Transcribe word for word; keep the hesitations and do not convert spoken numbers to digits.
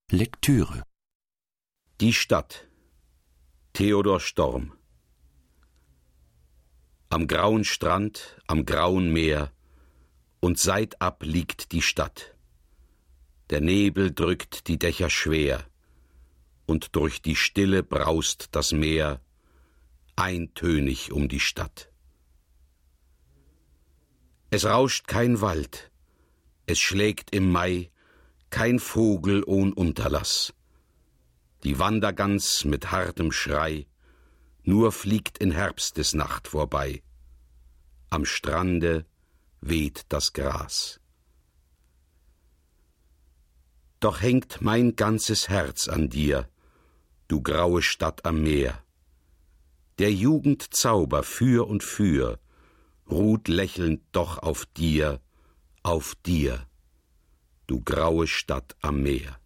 Lektüre. Die Stadt. Theodor Storm. Am grauen Strand, am grauen Meer, und seitab liegt die Stadt. Der Nebel drückt die Dächer schwer, und durch die Stille braust das Meer, eintönig um die Stadt. Es rauscht kein Wald, es schlägt im Mai kein Vogel ohn Unterlass. Die Wandergans mit hartem Schrei nur fliegt in Herbstesnacht vorbei. Am Strande weht das Gras. Doch hängt mein ganzes Herz an dir, du graue Stadt am Meer. Der Jugend Zauber für und für ruht lächelnd doch auf dir, auf dir, du graue Stadt am Meer.